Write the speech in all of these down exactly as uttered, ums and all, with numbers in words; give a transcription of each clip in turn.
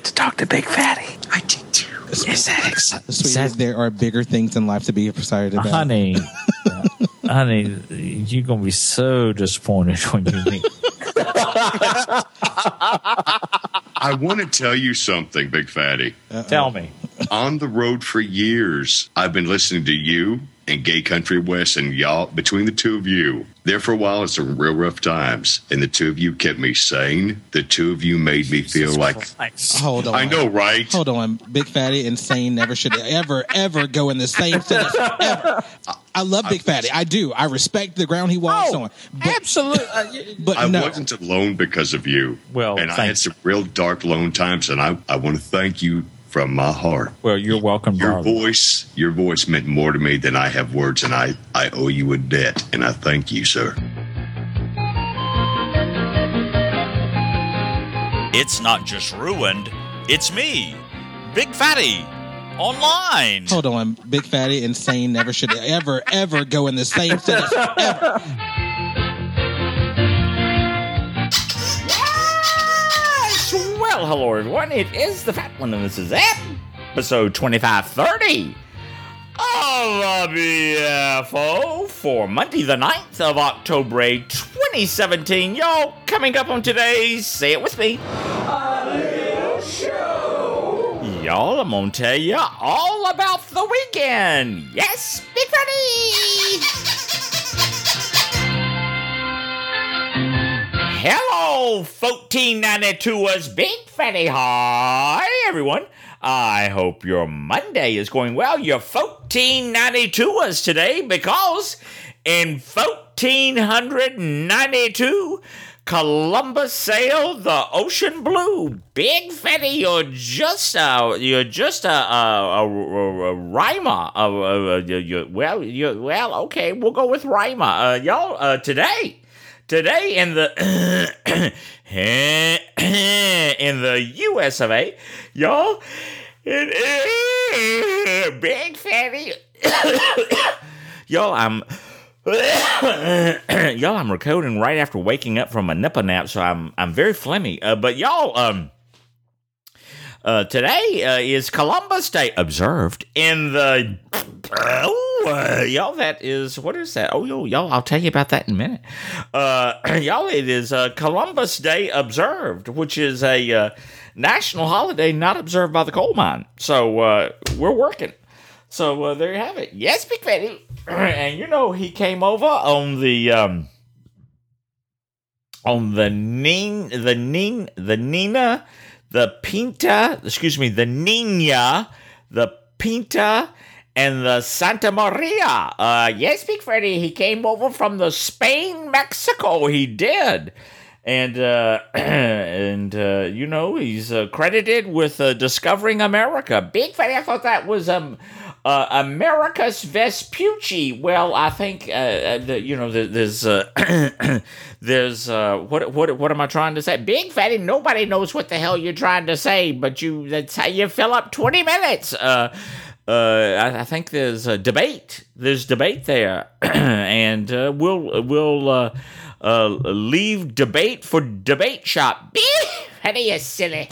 to talk to Big Fatty. I did too. Is that exciting? Sweetie, there are bigger things in life to be excited about. Honey, uh, honey, you're going to be so disappointed when you meet. I want to tell you something, Big Fatty. Uh-oh. Tell me. On the road for years, I've been listening to you and Gay Country West, and y'all, between the two of you, there for a while, it's some real rough times, and the two of you kept me sane. The two of you made me feel like... Christ. Hold on. I know, right? Hold on. Big Fatty and sane never should ever, ever go in the same sentence, ever. I love Big Fatty. I do. I respect the ground he walks oh, on. But, absolutely. But I no. wasn't alone because of you. Well, and I had some real dark, lone times, and I, I want to thank you from my heart. Well, you're welcome, Your darling. voice, your voice meant more to me than I have words, and I, I owe you a debt, and I thank you, sir. It's not just ruined, it's me, Big Fatty, online. Hold on. Big Fatty and sane never should ever, ever go in the same sentence, ever. Well, hello everyone. It is the Fat One, and this is episode twenty-five thirty of the B F O for Monday, the ninth of October, twenty seventeen. Y'all, coming up on today's, say it with me, a little show. Y'all, I'm gonna tell you all about the weekend. Yes, Big Fatty. Hello, fourteen ninety-twoers, Big Fatty. Hi, everyone. I hope your Monday is going well. You're fourteen ninety-twoers today because in fourteen ninety-two, Columbus sailed the ocean blue. Big Fatty, you're just a, you're just a, a, a, a, a rhymer. A, a, a, you, well, you, well, okay, we'll go with rhymer. Uh, y'all, uh, today. Today in the in the U S of A, y'all, it is Big Fatty. y'all, I'm y'all, I'm recording right after waking up from a nipple nap, so I'm I'm very phlegmy. Uh, but y'all, um, uh, today uh, is Columbus Day observed in the. Oh, uh, y'all, that is, what is that? Oh, yo, y'all, I'll tell you about that in a minute. Uh, y'all, it is uh, Columbus Day observed, which is a uh, national holiday not observed by the coal mine. So, uh, we're working. So, uh, there you have it. Yes, Big Fatty. And, you know, he came over on the, um, on the Nin, the Nin, the Nina, the Pinta, excuse me, the Nina, the Pinta, and the Santa Maria. Uh, yes, Big Fatty, he came over from the Spain, Mexico. He did. And, uh, and uh, you know, he's uh, credited with uh, discovering America. Big Fatty, I thought that was um, uh, Americus Vespucci. Well, I think, uh, the, you know, there's, uh, there's, uh, what, what, what am I trying to say? Big Fatty, nobody knows what the hell you're trying to say, but you, that's how you fill up twenty minutes. Uh, Uh, I, I think there's a debate. There's debate there, and uh, we'll we'll uh, uh, leave debate for debate shop. How do you silly?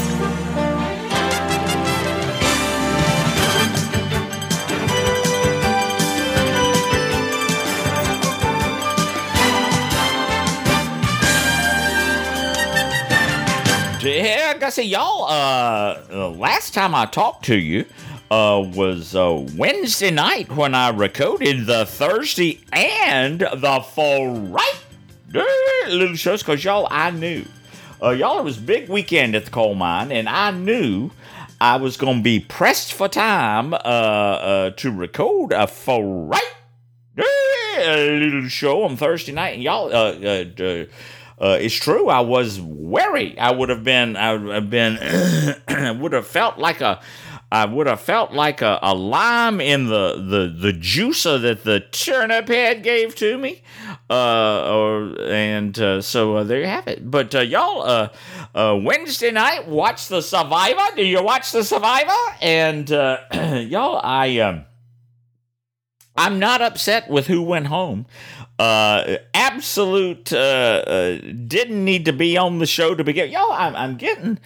Yeah, I see y'all. Uh, last time I talked to you. Uh, was uh, Wednesday night when I recorded the Thursday and the Friday little shows, because y'all, I knew. Uh, y'all, it was a big weekend at the coal mine, and I knew I was going to be pressed for time uh, uh, to record a Friday little show on Thursday night. And y'all, uh, uh, uh, uh, it's true, I was wary. I would have been, I would have been, would have felt like a, I would have felt like a, a lime in the, the, the juicer that the turnip head gave to me. Uh, or, and uh, so uh, there you have it. But uh, y'all, uh, uh, Wednesday night, watch The Survivor. Do you watch The Survivor? And uh, y'all, I, um, I'm not upset with who went home. Uh, absolute, uh, uh, didn't need to be on the show to begin. Y'all, I'm, I'm getting...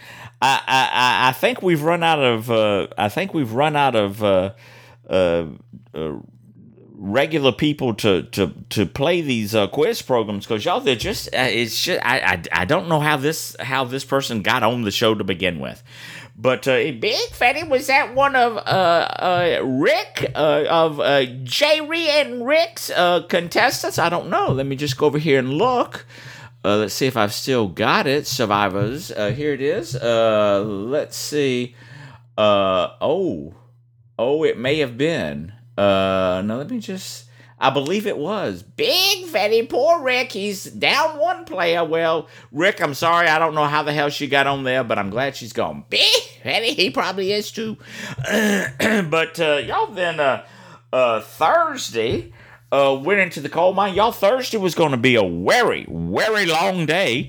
I, I, I think we've run out of. Uh, I think we've run out of uh, uh, uh, regular people to to to play these uh, quiz programs because y'all they're just. Uh, it's just. I, I I don't know how this how this person got on the show to begin with. But uh, Big Fatty, was that one of uh, uh, Rick, uh, of uh, Jerry and Rick's uh, contestants? I don't know. Let me just go over here and look. Uh, let's see if I've still got it. Survivors. Uh, here it is. Uh, let's see. Uh, oh. Oh, it may have been. Uh, no, let me just... I believe it was. Big Fatty, poor Rick. He's down one player. Well, Rick, I'm sorry. I don't know how the hell she got on there, but I'm glad she's gone. Big Fatty, he probably is too. But uh, y'all then uh, uh, Thursday uh, went into the coal mine. Y'all, Thursday was going to be a very, very long day.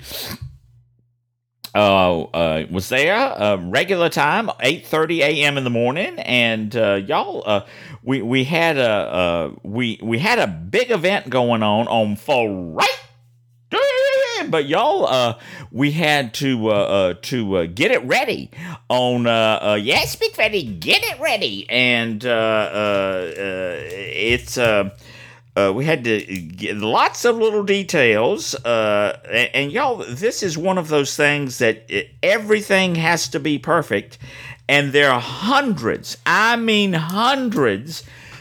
Uh, uh, was there uh, regular time, eight thirty a.m. in the morning, and uh, y'all, uh, we we had a uh, we we had a big event going on on Friday, but y'all, uh, we had to uh, uh to uh, get it ready on uh, uh yes, Big Fatty, get it ready, and uh, uh, uh it's uh. Uh, we had to get lots of little details, uh, and, and y'all, this is one of those things that it, everything has to be perfect, and there are hundreds, I mean hundreds,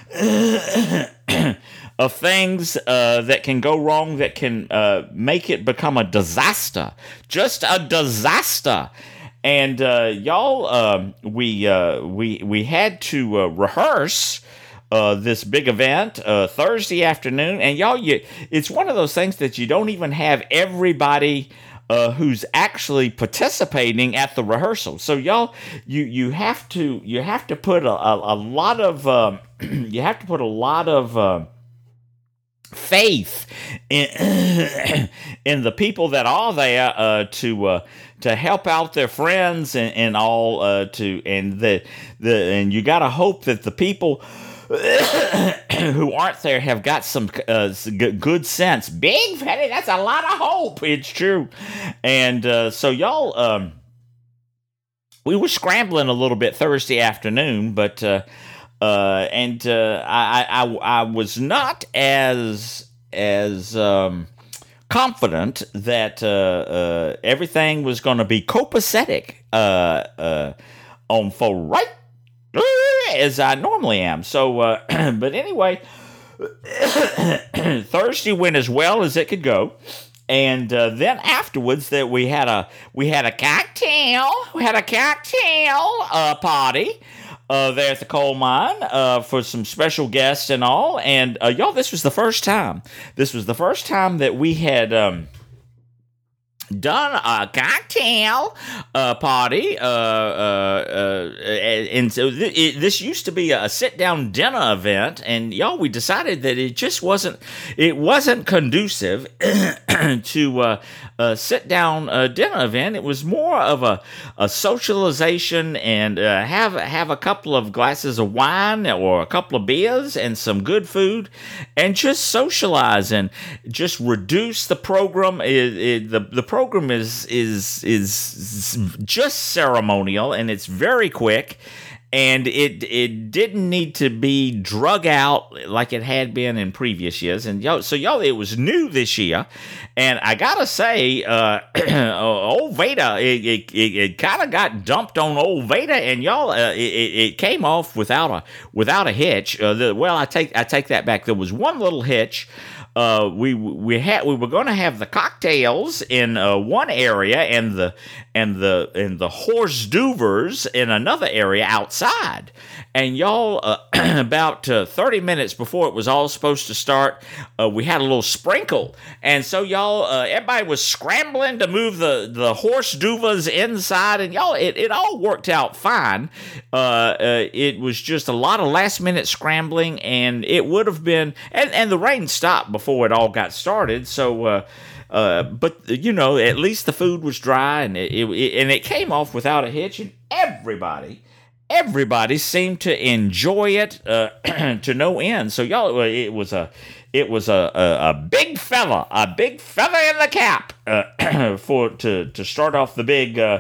of things uh, that can go wrong that can uh, make it become a disaster, just a disaster. And uh, y'all, um, we uh, we we had to uh, rehearse. Uh, this big event uh, Thursday afternoon, and y'all, you, it's one of those things that you don't even have everybody uh, who's actually participating at the rehearsal. So y'all, you you have to you have to put a, a, a lot of um, you have to put a lot of uh, faith in in the people that are there uh, to uh, to help out their friends and, and all uh, to and the the and you got to hope that the people who aren't there have got some uh, good sense. Big Fatty, that's a lot of hope. It's true. And uh, so y'all, um, we were scrambling a little bit Thursday afternoon, but uh, uh, and uh, I, I I was not as as um, confident that uh, uh, everything was going to be copacetic uh, uh, on Friday as I normally am. So, uh, but anyway, Thursday went as well as it could go, and uh, then afterwards, that we had a we had a cocktail, we had a cocktail uh, party uh, there at the coal mine uh, for some special guests and all. And uh, y'all, this was the first time. This was the first time that we had. Um, done a cocktail uh, party, uh, uh, uh, and so th- it, this used to be a sit-down dinner event, and y'all, we decided that it just wasn't, it wasn't conducive to uh, a sit-down uh, dinner event. It was more of a, a socialization and uh, have have a couple of glasses of wine or a couple of beers and some good food, and just socialize and just reduce the program. It, it, the the program is is is just ceremonial, and it's very quick, and it it didn't need to be drug out like it had been in previous years. And y'all, so y'all, it was new this year, and I gotta say, uh, old Vader, it it, it, it kind of got dumped on old Vader, and y'all, uh, it, it came off without a without a hitch. Uh, the, well, I take I take that back. There was one little hitch. Uh, we we had we were going to have the cocktails in uh, one area and the and the and the horse duvers in another area outside. And y'all, uh, about uh, thirty minutes before it was all supposed to start, uh, we had a little sprinkle, and so y'all, uh, everybody was scrambling to move the, the horse duvers inside, and y'all, it, it all worked out fine. Uh, uh, it was just a lot of last minute scrambling, and it would have been, and, and the rain stopped before it all got started, so. Uh, Uh, but you know, at least the food was dry, and it, it and it came off without a hitch, and everybody, everybody seemed to enjoy it uh, to no end. So y'all, it was a, it was a, a, a big fella, a big feather in the cap uh, for to to start off the big uh,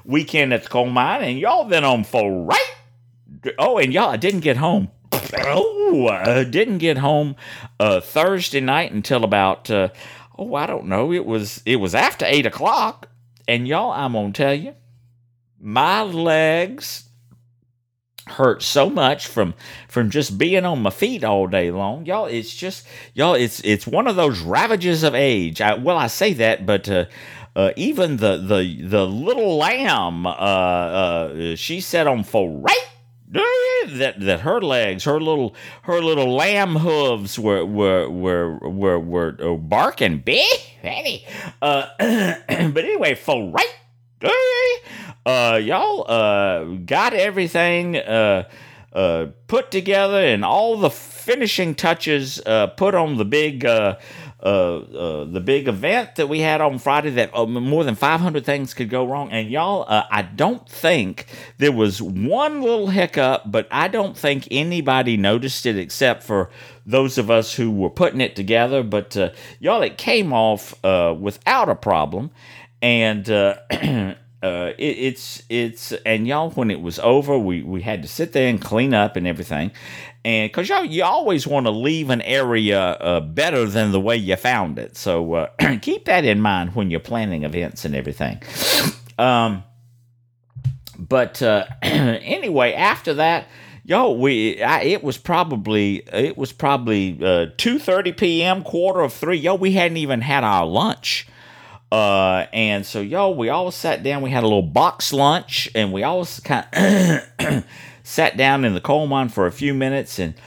weekend at the coal mine, and y'all then on for right. Oh, and y'all, I didn't get home. Oh, I didn't get home uh, Thursday night until about uh, oh, I don't know. It was it was after eight o'clock, and y'all, I'm gonna tell you, my legs hurt so much from from just being on my feet all day long, y'all. It's just y'all. It's it's one of those ravages of age. I, well, I say that, but uh, uh, even the the the little lamb, uh, uh, she said on for right that that her legs, her little her little lamb hooves were were were were were, were barking, big, uh, but anyway, for right. Uh, y'all uh, got everything uh, uh, put together and all the finishing touches uh, put on the big uh, uh, uh, the big event that we had on Friday. That uh, more than five hundred things could go wrong. And y'all, uh, I don't think there was one little hiccup, but I don't think anybody noticed it except for those of us who were putting it together. But uh, y'all, it came off uh, without a problem. And uh, uh, it, it's it's and y'all, when it was over, we, we had to sit there and clean up and everything, and because y'all you always want to leave an area uh, better than the way you found it. So uh, keep that in mind when you're planning events and everything. Um, but uh, anyway, after that, y'all, we I, it was probably it was probably uh, two thirty p.m., quarter of three. Yo, we hadn't even had our lunch. Uh, and so, yo, we all sat down. We had a little box lunch, and we all kind of sat down in the coal mine for a few minutes and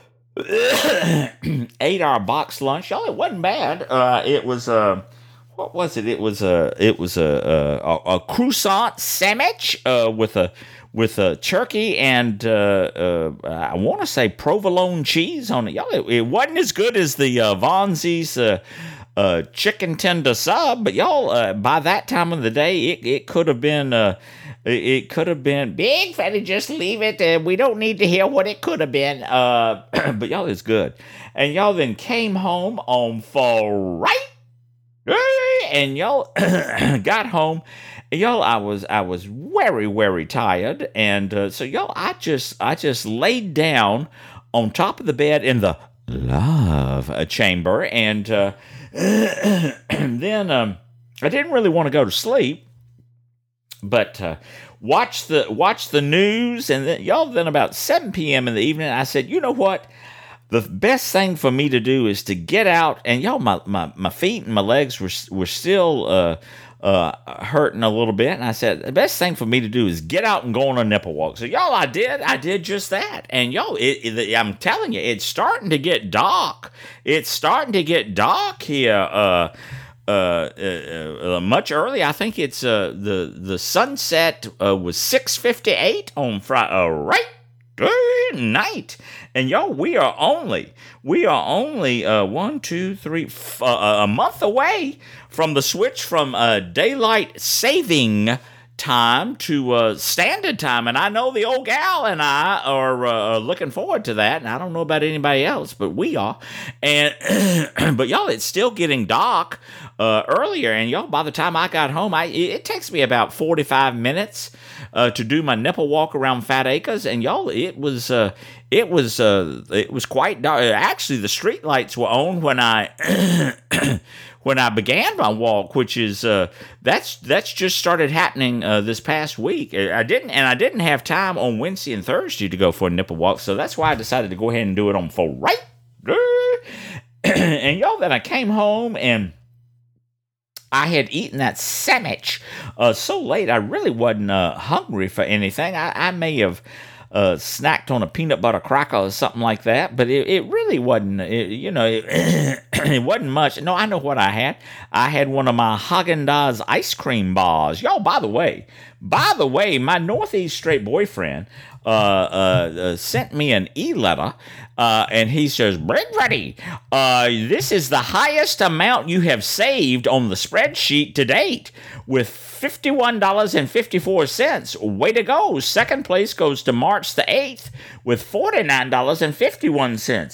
ate our box lunch. Y'all, it wasn't bad. Uh, it was uh, what was it? It was a it was a a, a croissant sandwich uh, with a with a turkey and uh, uh, I want to say provolone cheese on it. Y'all, it, it wasn't as good as the uh, Von Z's Uh, Uh, chicken tender sub, but y'all, uh, by that time of the day, it, it could have been, uh, it, it could have been, Big Fatty, just leave it, uh, we don't need to hear what it could have been, uh, but y'all, it's good, and y'all then came home on for right, and y'all got home, and y'all, I was, I was very, very tired, and, uh, so y'all, I just, I just laid down on top of the bed in the love chamber, and, uh, then um, I didn't really want to go to sleep, but uh, watch the watch the news, and then y'all. Then about seven p.m. in the evening, I said, you know what? The best thing for me to do is to get out, and y'all, my my, my feet and my legs were were still uh, uh, hurting a little bit, and I said the best thing for me to do is get out and go on a nipple walk. So y'all, I did, I did just that, and y'all, it, it, I'm telling you, it's starting to get dark. It's starting to get dark here. Uh, uh, uh, uh much early. I think it's uh the the sunset uh, was six fifty-eight on Friday. Uh, right. Night, and y'all, we are only we are only uh one two three f- uh, a month away from the switch from uh daylight saving time to uh standard time, and I know the old gal and I are uh, looking forward to that, and I don't know about anybody else, but we are. And but y'all, it's still getting dark uh earlier, and y'all, by the time I got home, I it, it takes me about forty-five minutes Uh, to do my nipple walk around Fat Acres, and y'all, it was uh, it was uh, it was quite dark. Actually, the street lights were on when I when I began my walk, which is uh, that's that's just started happening uh, this past week. I didn't and I didn't have time on Wednesday and Thursday to go for a nipple walk, so that's why I decided to go ahead and do it on for right. And y'all, then I came home and I had eaten that sandwich uh, so late, I really wasn't uh, hungry for anything. I, I may have uh, snacked on a peanut butter cracker or something like that, but it, it really wasn't, it, you know, it, it wasn't much. No, I know what I had. I had one of my Haagen-Dazs ice cream bars. Y'all, by the way, by the way, my Northeast straight boyfriend uh, uh, uh, sent me an e-letter, uh, and he says, Big Fatty, uh, this is the highest amount you have saved on the spreadsheet to date, with fifty-one dollars and fifty-four cents. Way to go. Second place goes to March the eighth with forty-nine dollars and fifty-one cents.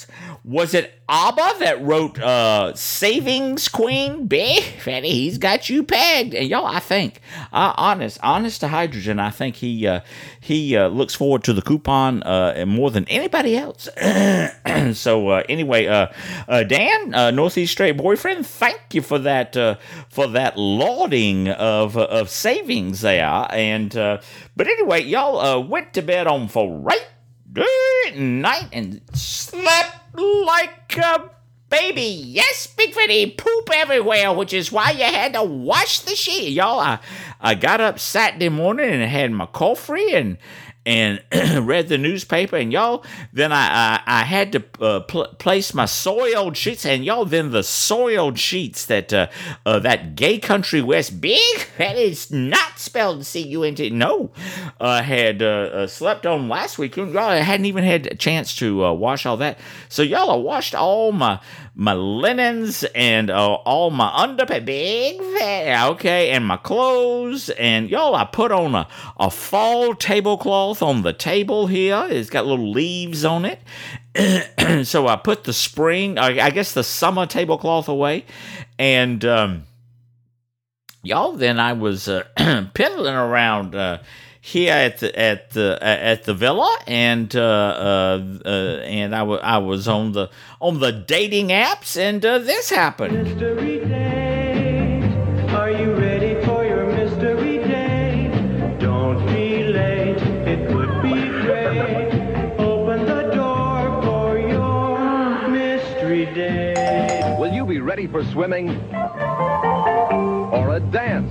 was it ABBA that wrote uh, Savings Queen? Big Fatty, he's got you pegged. And y'all, I think, uh, honest, honest to hydrogen, I think he uh, he uh, looks forward to the coupon uh, more than anybody else. So uh, anyway, uh, uh, Dan, uh, Northeast Straight Boyfriend, thank you for that uh, for that lauding of uh, of savings there. And uh, but anyway, y'all uh, went to bed on Friday night and slept like a baby. Yes, Big Fatty, poop everywhere, which is why you had to wash the sheet. Y'all, I, I got up Saturday morning and had my coffee and and read the newspaper, and y'all, then I I, I had to uh, pl- place my soiled sheets, and y'all, then the soiled sheets that uh, uh, that Gay Country West, big, that is not spelled C U N T, no, uh, had uh, uh, slept on last week. Y'all, I hadn't even had a chance to uh, wash all that. So y'all, I washed all my my linens and uh, all my underpants, big fat, okay, and my clothes, and y'all, I put on a, a fall tablecloth on the table here. It's got little leaves on it. So I put the spring, I, I guess the summer tablecloth away, and um, y'all, then I was uh, piddling around uh, here at the at the at the villa, and uh, uh, uh, and I, w- I was on the on the dating apps, and uh, this happened. Mystery date. Are you ready for your mystery date? Don't be late. It would be great. Open the door for your mystery date. Will you be ready for swimming or a dance?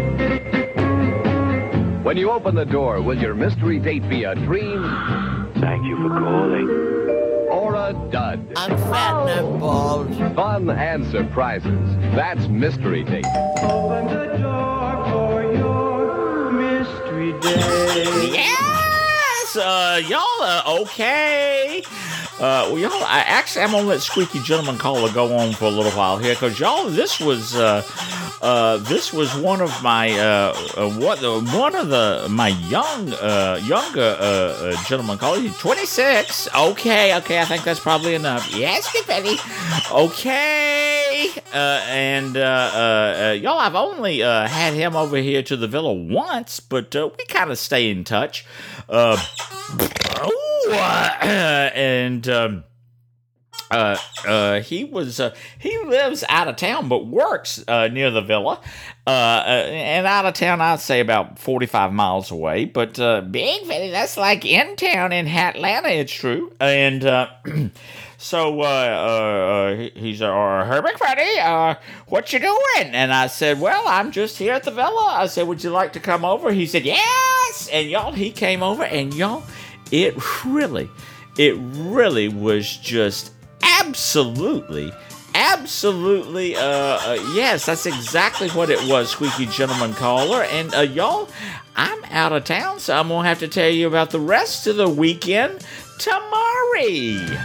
When you open the door, will your mystery date be a dream? Thank you for calling. Or a dud? I'm fat and I'm bald. Fun and surprises. That's Mystery Date. Open the door for your mystery date. Yes, uh, y'all, uh, okay. Uh, well, y'all, I actually, I'm gonna let Squeaky Gentleman Caller go on for a little while here, because y'all, this was, uh, uh, this was one of my, uh, uh what, uh, one of the my young, uh, younger, uh, uh gentleman caller. He's twenty-six. Okay, okay, I think that's probably enough. Yes, Big Betty. Okay, uh, and uh, uh, uh, y'all, I've only uh had him over here to the villa once, but uh, we kind of stay in touch. Uh. Ooh, uh, and um, uh, uh, he was uh, he lives out of town but works uh, near the villa, uh, uh, and out of town I'd say about forty-five miles away. But uh, Big Fatty, that's like in town in Atlanta. It's true, and. Uh, So, uh, uh, he's, uh, hey, Big Fatty, uh, what you doing? And I said, well, I'm just here at the villa. I said, would you like to come over? He said, yes. And y'all, he came over, and y'all, it really, it really was just absolutely, absolutely, uh, uh yes, that's exactly what it was, Squeaky Gentleman Caller. And, uh, y'all, I'm out of town, so I'm going to have to tell you about the rest of the weekend tomorrow.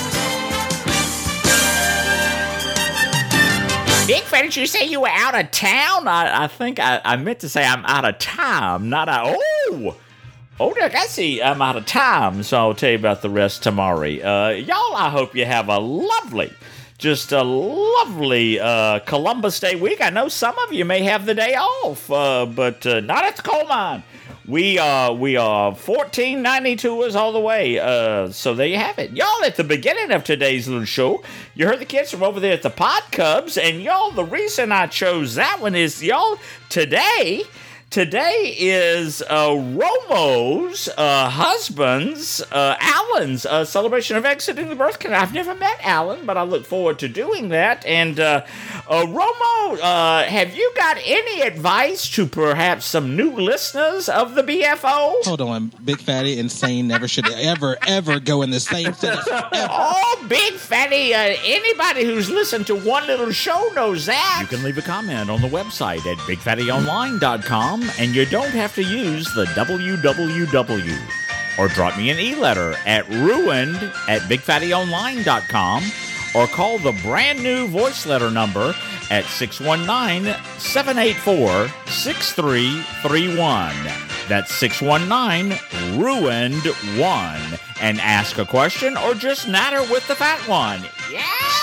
Big Fatty, did you say you were out of town? I, I think I, I meant to say I'm out of time, not out. Oh, oh, look, I see I'm out of time, so I'll tell you about the rest tomorrow. Uh, y'all, I hope you have a lovely, just a lovely uh, Columbus Day week. I know some of you may have the day off, uh, but uh, not at the coal mine. We are we are fourteen ninety-twoers all the way. Uh, so there you have it. Y'all, at the beginning of today's little show, you heard the kids from over there at the Pod Cubs, and y'all, the reason I chose that one is, y'all, today, today is uh, Romo's uh, husband's, uh, Alan's uh, celebration of exiting the birth canal. I've never met Alan, but I look forward to doing that. And uh, uh, Romo, uh, have you got any advice to perhaps some new listeners of the B F O? Hold on, Big Fatty, insane, never should ever, ever go in the same sentence. Ever. Oh, Big Fatty, uh, anybody who's listened to one little show knows that. You can leave a comment on the website at big fatty online dot com, and you don't have to use the W W W. Or drop me an e-letter at ruined at big fatty online dot com, or call the brand new voice letter number at six one nine, seven eight four, six three three one. That's six one nine, ruined one. And ask a question or just natter with the fat one. Yes!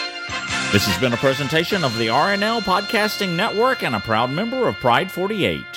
This has been a presentation of the R N L Podcasting Network and a proud member of Pride forty-eight.